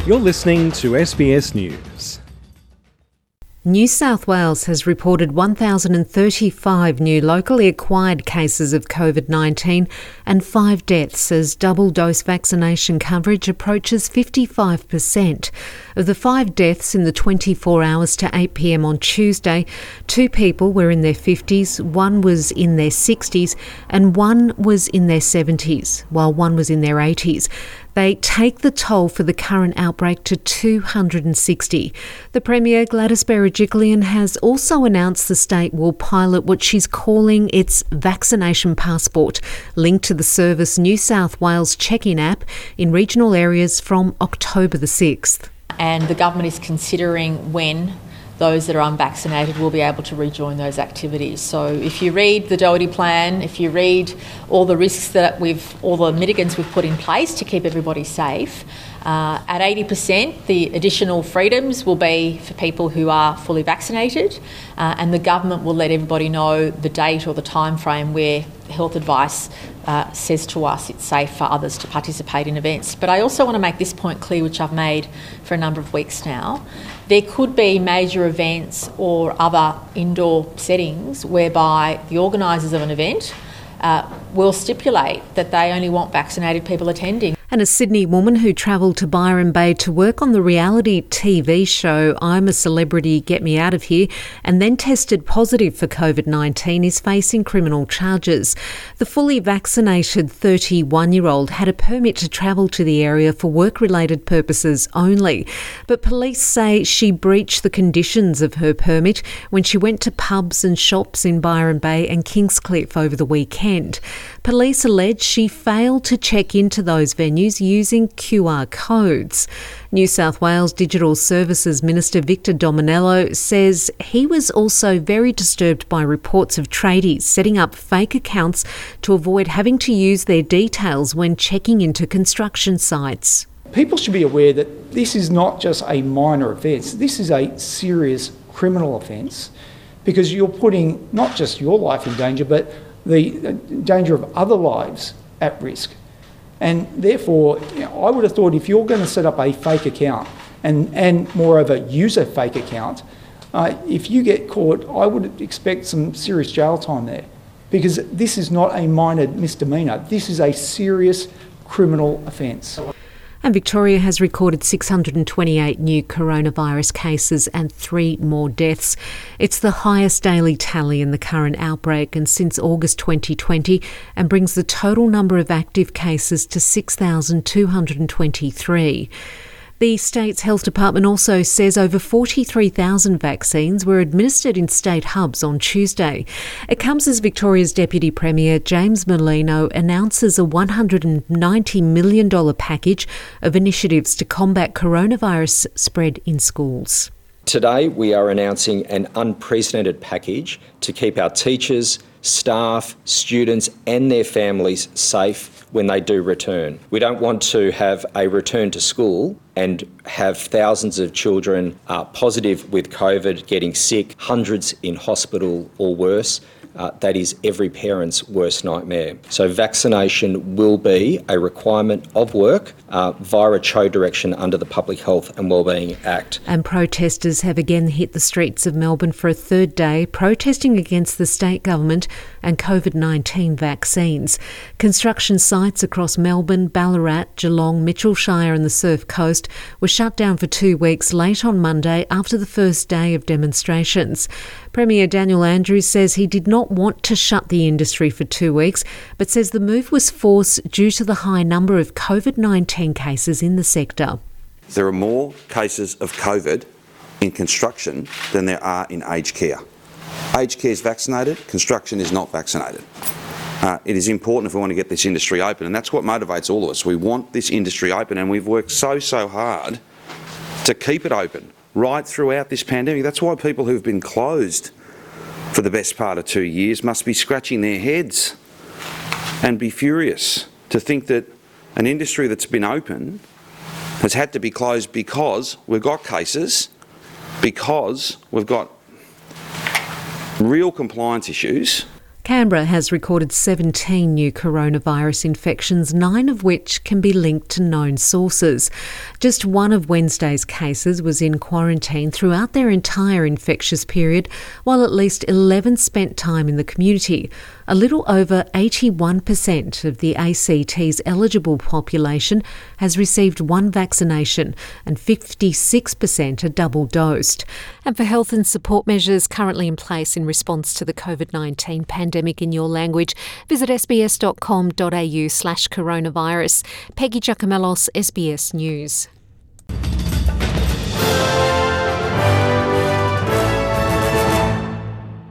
You're listening to SBS News. New South Wales has reported 1,035 new locally acquired cases of COVID-19 and 5 deaths as double-dose vaccination coverage approaches 55%. Of the 5 deaths in the 24 hours to 8 p.m. on Tuesday, 2 people were in their 50s, 1 was in their 60s and 1 was in their 70s, while 1 was in their 80s. They take the toll for the current outbreak to 260. The Premier, Gladys Berejiklian, has also announced the state will pilot what she's calling its vaccination passport, linked to the Service New South Wales check-in app in regional areas from October the 6th. And the government is considering when those that are unvaccinated will be able to rejoin those activities. So if you read the Doherty plan, if you read all the risks that all the mitigants we've put in place to keep everybody safe, at 80%, the additional freedoms will be for people who are fully vaccinated, and the government will let everybody know the date or the time frame where health advice says to us it's safe for others to participate in events. But I also want to make this point clear, which I've made for a number of weeks now. There could be major events or other indoor settings whereby the organisers of an event will stipulate that they only want vaccinated people attending. And a Sydney woman who travelled to Byron Bay to work on the reality TV show I'm a Celebrity, Get Me Out of Here, and then tested positive for COVID-19 is facing criminal charges. The fully vaccinated 31-year-old had a permit to travel to the area for work-related purposes only, but police say she breached the conditions of her permit when she went to pubs and shops in Byron Bay and Kingscliff over the weekend. Police allege she failed to check into those venues using QR codes. New South Wales Digital Services Minister Victor Dominello says he was also very disturbed by reports of tradies setting up fake accounts to avoid having to use their details when checking into construction sites. People should be aware that this is not just a minor offence. This is a serious criminal offence because you're putting not just your life in danger, but the danger of other lives at risk. And therefore, I would have thought if you're going to set up a fake account and moreover use a fake account, if you get caught, I would expect some serious jail time there because this is not a minor misdemeanor. This is a serious criminal offence. And Victoria has recorded 628 new coronavirus cases and 3 more deaths. It's the highest daily tally in the current outbreak and since August 2020 and brings the total number of active cases to 6,223. The state's health department also says over 43,000 vaccines were administered in state hubs on Tuesday. It comes as Victoria's Deputy Premier James Merlino announces a $190 million package of initiatives to combat coronavirus spread in schools. Today we are announcing an unprecedented package to keep our teachers, staff, students and their families safe when they do return. We don't want to have a return to school and have thousands of children positive with COVID, getting sick, hundreds in hospital or worse. That is every parent's worst nightmare. So vaccination will be a requirement of work via a CHO direction under the Public Health and Wellbeing Act. And protesters have again hit the streets of Melbourne for a third day, protesting against the state government and COVID-19 vaccines. Construction sites across Melbourne, Ballarat, Geelong, Mitchell Shire and the Surf Coast were shut down for 2 weeks late on Monday after the first day of demonstrations. Premier Daniel Andrews says he did not want to shut the industry for 2 weeks, but says the move was forced due to the high number of COVID-19 cases in the sector. There are more cases of COVID in construction than there are in aged care. Aged care is vaccinated, construction is not vaccinated. It is important if we want to get this industry open, and that's what motivates all of us. We want this industry open, and we've worked so hard to keep it open right throughout this pandemic. That's why people who've been closed for the best part of 2 years must be scratching their heads and be furious to think that an industry that's been open has had to be closed because we've got cases, because we've got real compliance issues. Canberra has recorded 17 new coronavirus infections, 9 of which can be linked to known sources. Just one of Wednesday's cases was in quarantine throughout their entire infectious period, while at least 11 spent time in the community. A little over 81% of the ACT's eligible population has received one vaccination and 56% are double-dosed. And for health and support measures currently in place in response to the COVID-19 pandemic in your language, visit sbs.com.au/coronavirus. Peggy Giacomellos, SBS News.